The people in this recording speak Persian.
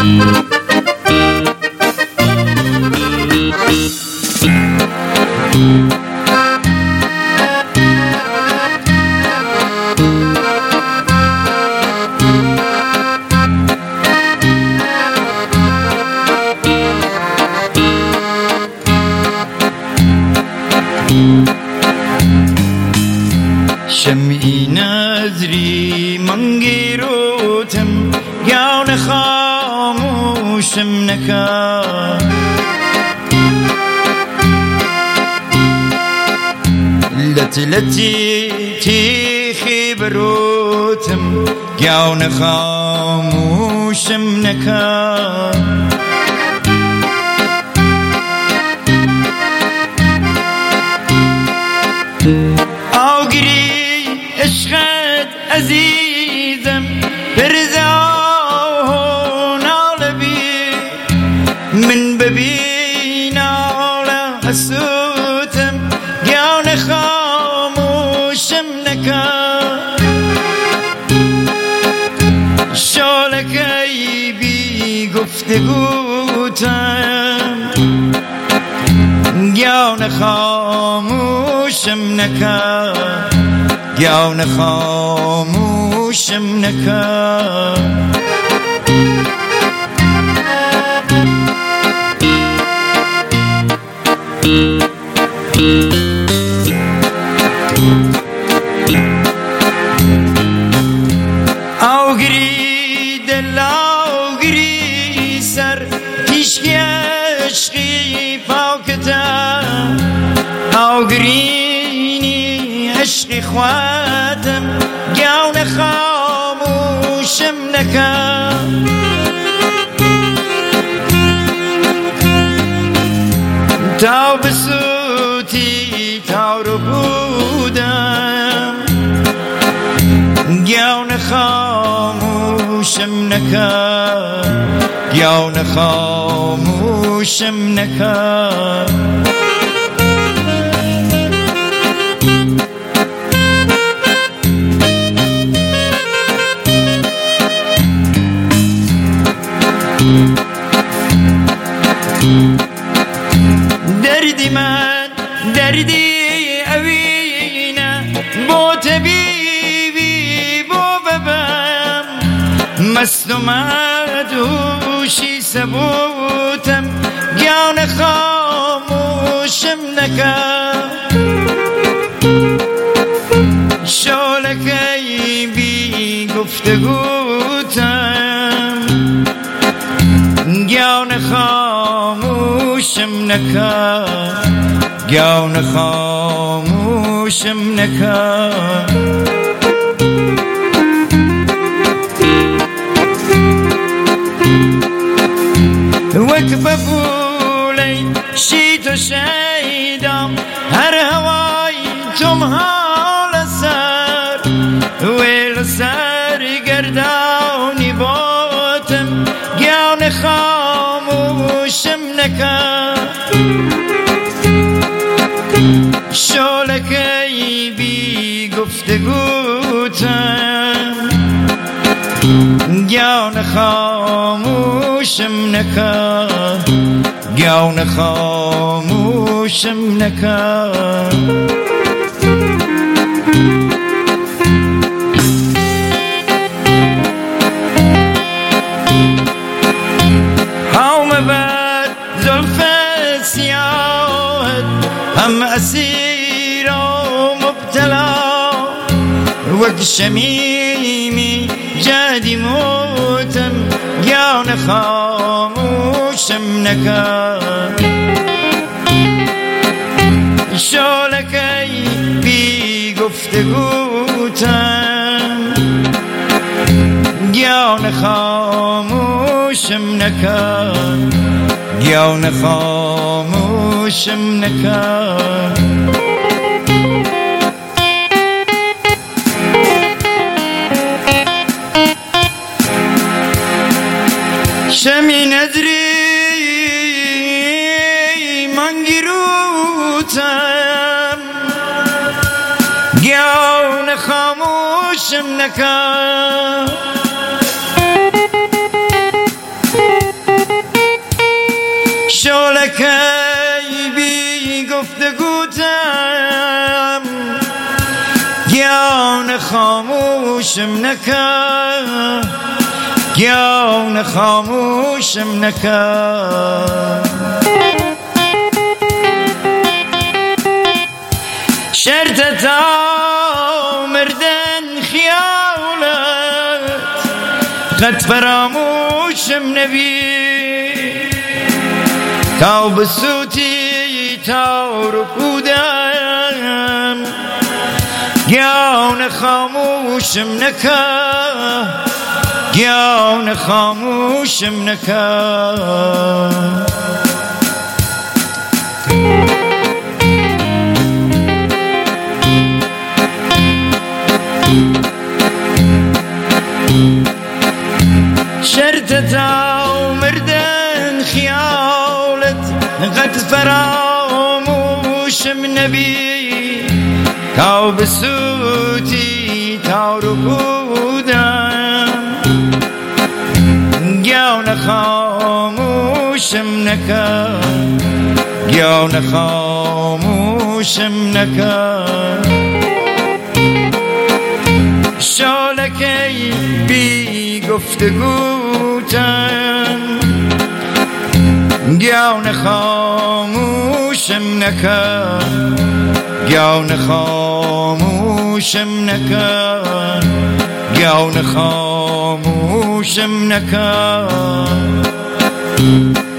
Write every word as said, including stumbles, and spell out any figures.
شمعی نظری منگیروتم گیان خاموشم نکن لت لتی تیخی بروتم گیان خاموشم نکن عشقت عزیزم برزا نال بی من ببین آلا حسوتم گیان خاموشم نکن شالکی بی گفتگوتم گیان خاموشم نکن گیان خاموشم نکن آوگری دل آوگری سر تیشکی عشقی پاکتم آوگرینی عشقی خوادم گیان خاموشم نکن تا بسوتی تا رو بودم گیان خاموشم نکن گیان خاموشم نکن دردی من دردی اوینه با طبیبی با ببم مست و مدهوشی سبوتم گیان خاموشم نکن شالکی بی گفتگوتم گیان خاموشم نکن گیان خاموشم نکن وک ببولی شیت و شیدم هر هوای تم حال سر ویل سر گردانی باتم گیان خاموشم نکن شالکی بی گفتگوتم گیان خاموشم نکن گیان خاموشم نکن هاوم بر زلف سیاهت هم اسیر و مبتلا وک شمیمی جدی موتم گیان خاموشم نکن شالکی بی گفتگوتم گیان خاموشم نکن گیان خاموشم نکن شمی نظری منگیروتم گیان خاموشم نکن خاموشم نکن گیان خاموشم نکن شرط تا مردن خیالت قد فراموشم نبی تا بسوتی تا رکودم گیان خاموشم نکن گیان خاموشم نکن شرط تا مردن خیالت قد فراموشم نبی تا بسوتی تا رکودم گیان خاموشم نکن گیان خاموشم نکن شالکی بی گفتگوتن گیان خاموشم نکن گیان خاموشم نکن گیان خاموشم نکن